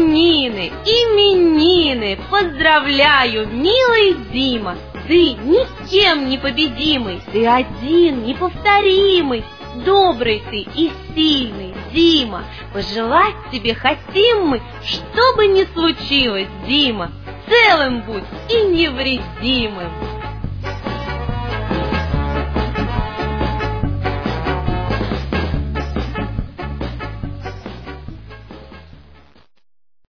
именины, поздравляю, милый Дима. Ты никем не победимый, ты один, неповторимый. Добрый ты и сильный, Дима. Пожелать тебе хотим мы, что бы ни случилось, Дима, целым будь и невредимым.